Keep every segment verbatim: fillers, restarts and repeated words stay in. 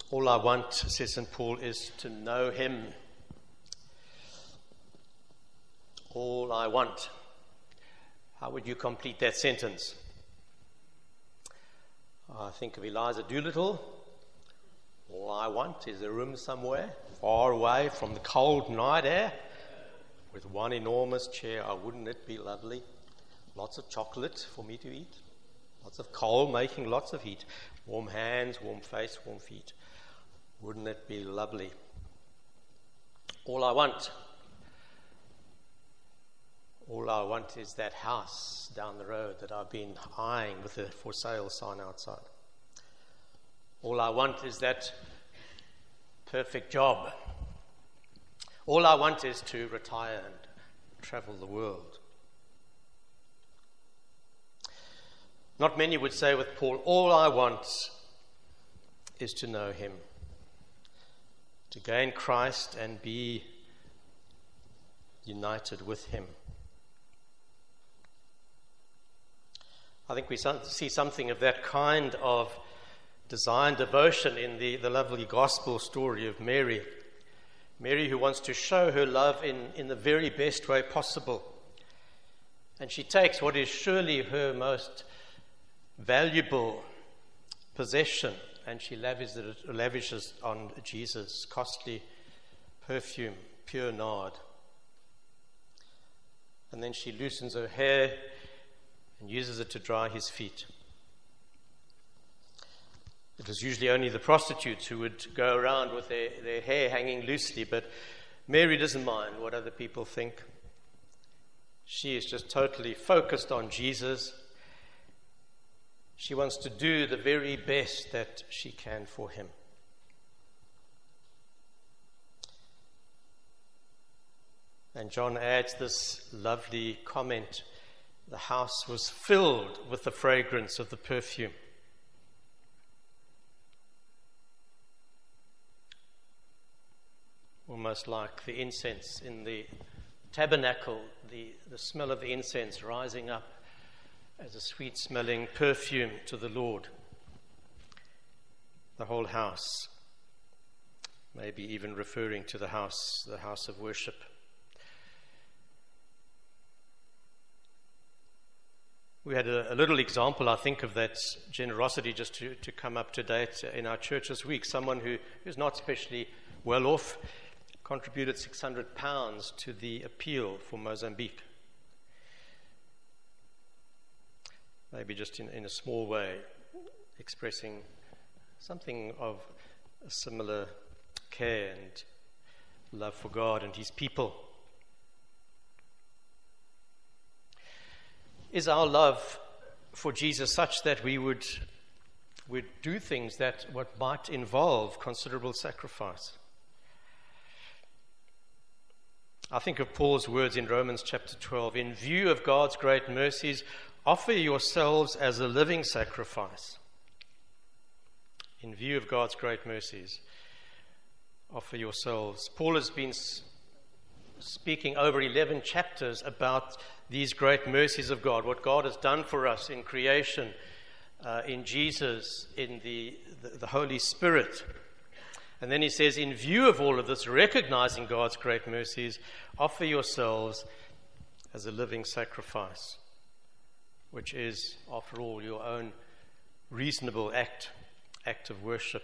All I want, says Saint Paul, is to know him. All I want. How would you complete that sentence? I think of Eliza Doolittle. All I want is a room somewhere, far away from the cold night air, with one enormous chair. Oh, wouldn't it be lovely? Lots of chocolate for me to eat. Lots of coal making lots of heat. Warm hands, warm face, warm feet. Wouldn't it be lovely? All I want. All I want is that house down the road that I've been eyeing with a for sale sign outside. All I want is that perfect job. All I want is to retire and travel the world. Not many would say with Paul, all I want is to know him, to gain Christ and be united with him. I think we see something of that kind of desire and devotion in the, the lovely gospel story of Mary. Mary who wants to show her love in, in the very best way possible. And she takes what is surely her most valuable possession and she lavishes it, lavishes on Jesus, costly perfume, pure nard. And then she loosens her hair and uses it to dry his feet. It was usually only the prostitutes who would go around with their, their hair hanging loosely, but Mary doesn't mind what other people think. She is just totally focused on Jesus. She wants to do the very best that she can for him. And John adds this lovely comment: the house was filled with the fragrance of the perfume. Almost like the incense in the tabernacle, the, the smell of the incense rising up as a sweet-smelling perfume to the Lord. The whole house, maybe even referring to the house, the house of worship. We had a, a little example, I think, of that generosity just to, to come up to date in our church this week. Someone who is not especially well off contributed six hundred pounds to the appeal for Mozambique. Maybe just in, in a small way, expressing something of a similar care and love for God and his people. Is our love for Jesus such that we would, would do things that what might involve considerable sacrifice? I think of Paul's words in Romans chapter twelve, in view of God's great mercies, offer yourselves as a living sacrifice. In view of God's great mercies, offer yourselves. Paul has been speaking over eleven chapters about these great mercies of God, what God has done for us in creation, uh, in Jesus, in the, the, the Holy Spirit. And then he says, in view of all of this, recognizing God's great mercies, offer yourselves as a living sacrifice, which is, after all, your own reasonable act, act of worship.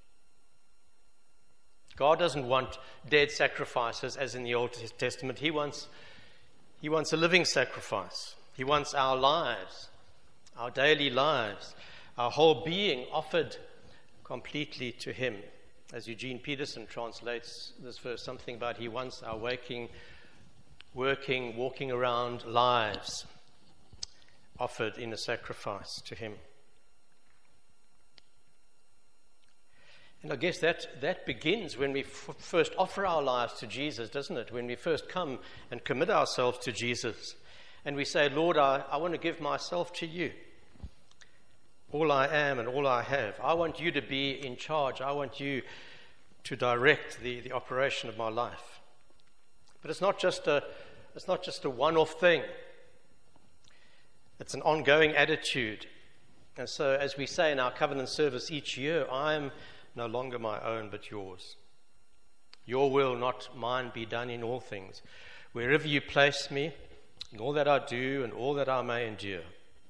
God doesn't want dead sacrifices as in the Old Testament. He wants, he wants a living sacrifice. He wants our lives, our daily lives, our whole being offered completely to him. As Eugene Peterson translates this verse, something about he wants our waking, working, walking around lives offered in a sacrifice to him. And I guess that, that begins when we f- first offer our lives to Jesus, doesn't it? When we first come and commit ourselves to Jesus and we say, Lord, I, I want to give myself to you. All I am and all I have. I want you to be in charge. I want you to direct the, the operation of my life. But it's not just a it's not just a one-off thing. It's an ongoing attitude. And so, as we say in our covenant service each year, I am no longer my own, but yours. Your will, not mine, be done in all things. Wherever you place me, in all that I do and all that I may endure.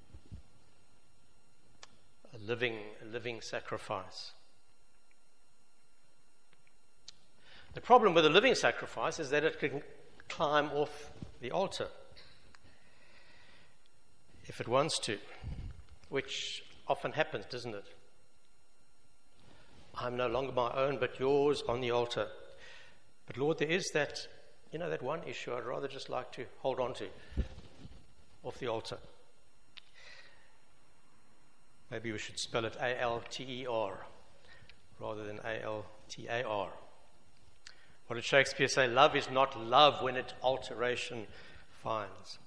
A living, a living sacrifice. The problem with a living sacrifice is that it can climb off the altar if it wants to, which often happens, doesn't it? I'm no longer my own, but yours on the altar. But Lord, there is that, you know, that one issue I'd rather just like to hold on to off the altar. Maybe we should spell it A L T E R rather than A L T A R. What did Shakespeare say? Love is not love when it alteration finds.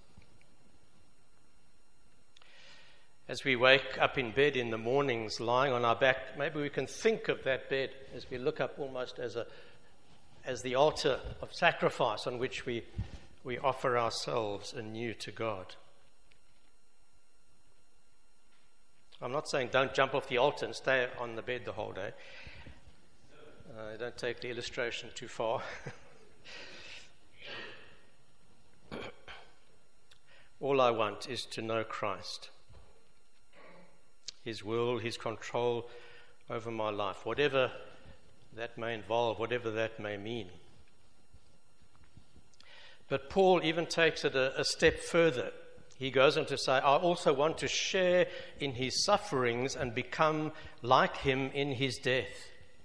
As we wake up in bed in the mornings, lying on our back, maybe we can think of that bed as we look up almost as a as the altar of sacrifice on which we, we offer ourselves anew to God. I'm not saying don't jump off the altar and stay on the bed the whole day. Uh, don't take the illustration too far. All I want is to know Christ. His will, His control over my life, whatever that may involve, whatever that may mean. But Paul even takes it a, a step further. He goes on to say, I also want to share in His sufferings and become like Him in His death.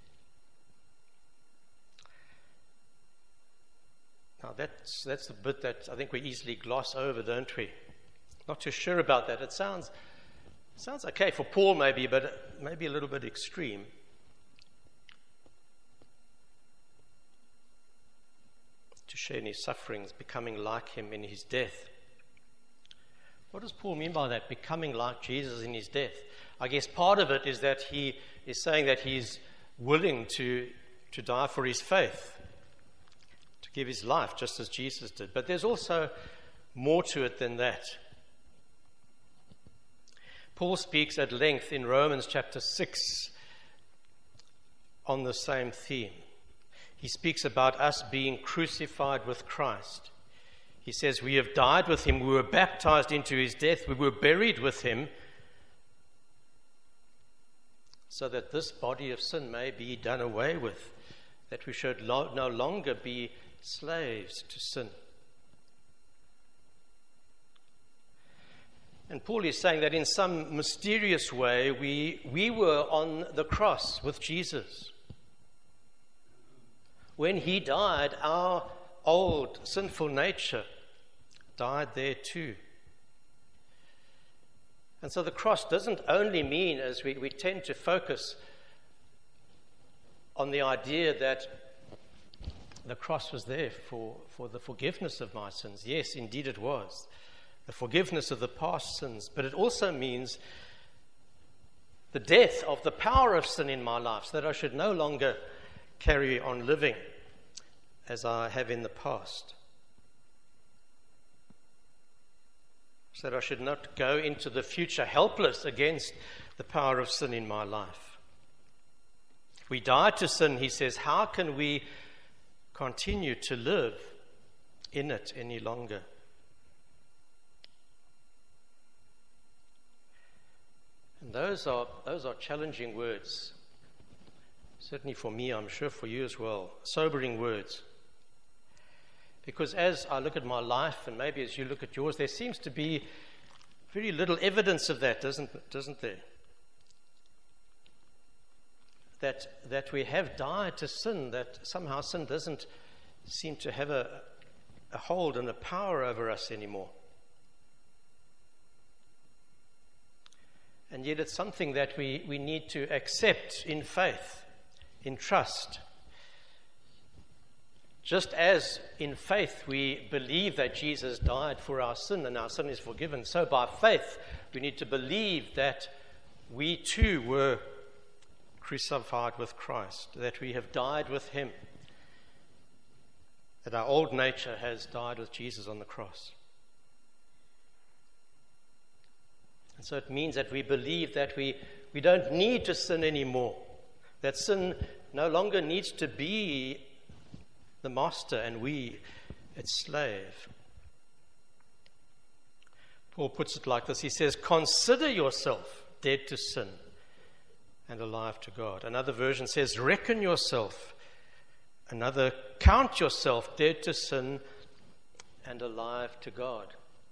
Now that's, that's the bit that I think we easily gloss over, don't we? Not too sure about that. It sounds... Sounds okay for Paul maybe, but maybe a little bit extreme. To share in his sufferings, becoming like him in his death. What does Paul mean by that, becoming like Jesus in his death? I guess part of it is that he is saying that he's willing to, to die for his faith, to give his life just as Jesus did. But there's also more to it than that. Paul speaks at length in Romans chapter six on the same theme. He speaks about us being crucified with Christ. He says, we have died with him, we were baptized into his death, we were buried with him, so that this body of sin may be done away with, that we should lo- no longer be slaves to sin. And Paul is saying that in some mysterious way, we, we were on the cross with Jesus. When he died, our old sinful nature died there too. And so the cross doesn't only mean, as we, we tend to focus on the idea that the cross was there for, for the forgiveness of my sins. Yes, indeed it was. The forgiveness of the past sins, but it also means the death of the power of sin in my life, so that I should no longer carry on living as I have in the past. So that I should not go into the future helpless against the power of sin in my life. If we die to sin, he says, how can we continue to live in it any longer? And those are those are challenging words. Certainly for me, I'm sure for you as well. Sobering words. Because as I look at my life, and maybe as you look at yours, there seems to be very little evidence of that, doesn't doesn't there? That that we have died to sin, that somehow sin doesn't seem to have a, a hold and a power over us anymore. And yet it's something that we, we need to accept in faith, in trust. Just as in faith we believe that Jesus died for our sin and our sin is forgiven, so by faith we need to believe that we too were crucified with Christ, that we have died with him, that our old nature has died with Jesus on the cross. And so it means that we believe that we, we don't need to sin anymore, That sin no longer needs to be the master and we its slave. Paul puts it like this. He says, consider yourself dead to sin and alive to God. Another version says, reckon yourself. Another, count yourself dead to sin and alive to God.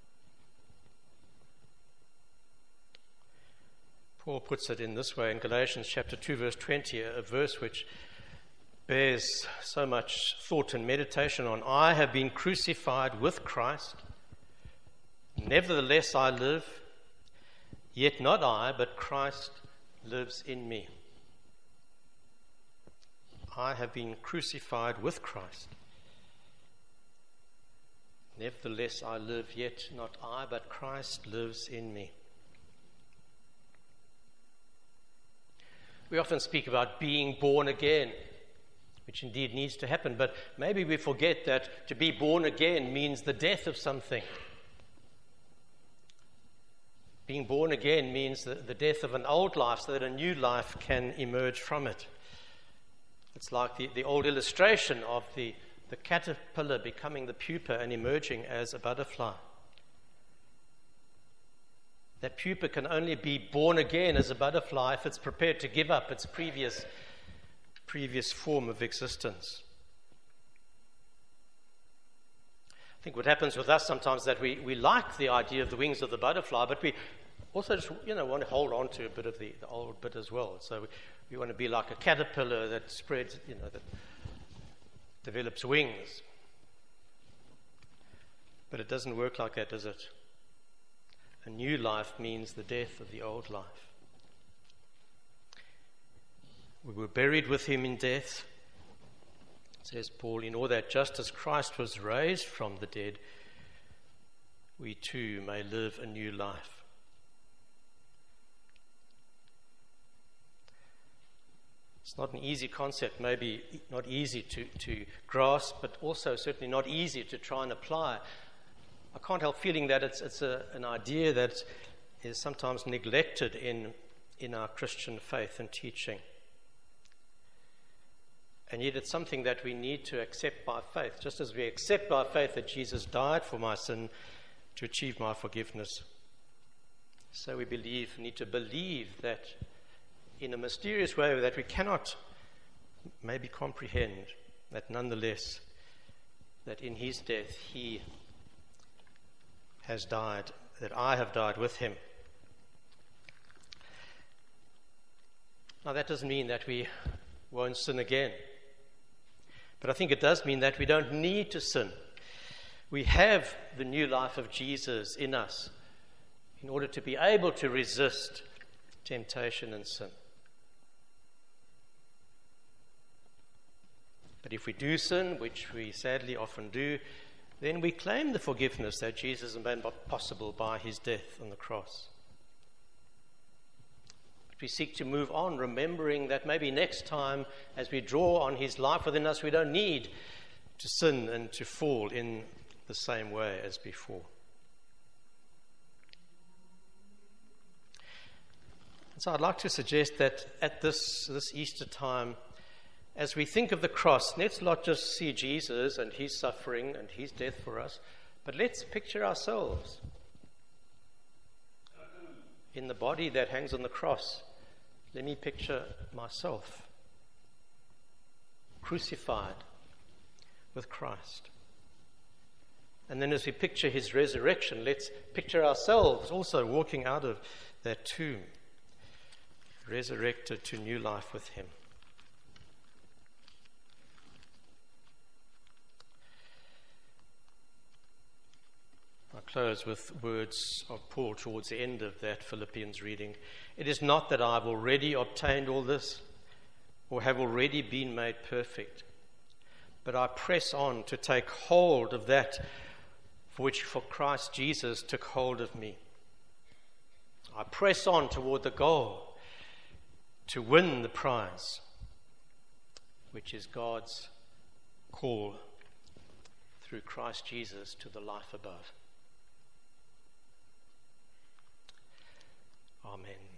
Paul puts it in this way in Galatians chapter two, verse twenty, a verse which bears so much thought and meditation on. I have been crucified with Christ. Nevertheless I live, yet not I, but Christ lives in me. I have been crucified with Christ. Nevertheless I live, yet not I, but Christ lives in me. We often speak about being born again, which indeed needs to happen, but maybe we forget that to be born again means the death of something. Being born again means the, the death of an old life so that a new life can emerge from it. It's like the, the old illustration of the, the caterpillar becoming the pupa and emerging as a butterfly. That pupa can only be born again as a butterfly if it's prepared to give up its previous, previous form of existence. I think what happens with us sometimes is that we, we like the idea of the wings of the butterfly, but we also just, you know, want to hold on to a bit of the, the old bit as well. So we, we want to be like a caterpillar that spreads, you know, that develops wings. But it doesn't work like that, does it? A new life means the death of the old life. We were buried with him in death, says Paul, in order that just as Christ was raised from the dead, we too may live a new life. It's not an easy concept, maybe not easy to, to grasp, but also certainly not easy to try and apply. I can't help feeling that it's, it's a, an idea that is sometimes neglected in, in our Christian faith and teaching. And yet it's something that we need to accept by faith, just as we accept by faith that Jesus died for my sin to achieve my forgiveness. So we believe, need to believe that in a mysterious way that we cannot maybe comprehend, that nonetheless, that in his death he has died, that I have died with him. Now that doesn't mean that we won't sin again. But I think it does mean that we don't need to sin. We have the new life of Jesus in us in order to be able to resist temptation and sin. But if we do sin, which we sadly often do, then we claim the forgiveness that Jesus made possible by his death on the cross. We seek to move on, remembering that maybe next time, as we draw on his life within us, we don't need to sin and to fall in the same way as before. And so I'd like to suggest that at this, this Easter time, as we think of the cross, let's not just see Jesus and his suffering and his death for us, but let's picture ourselves in the body that hangs on the cross. Let me picture myself crucified with Christ. And then as we picture his resurrection, let's picture ourselves also walking out of that tomb, resurrected to new life with him. I close with words of Paul towards the end of that Philippians reading. It is not that I've already obtained all this or have already been made perfect, but I press on to take hold of that for which for Christ Jesus took hold of me. I press on toward the goal to win the prize, which is God's call through Christ Jesus to the life above. Amen.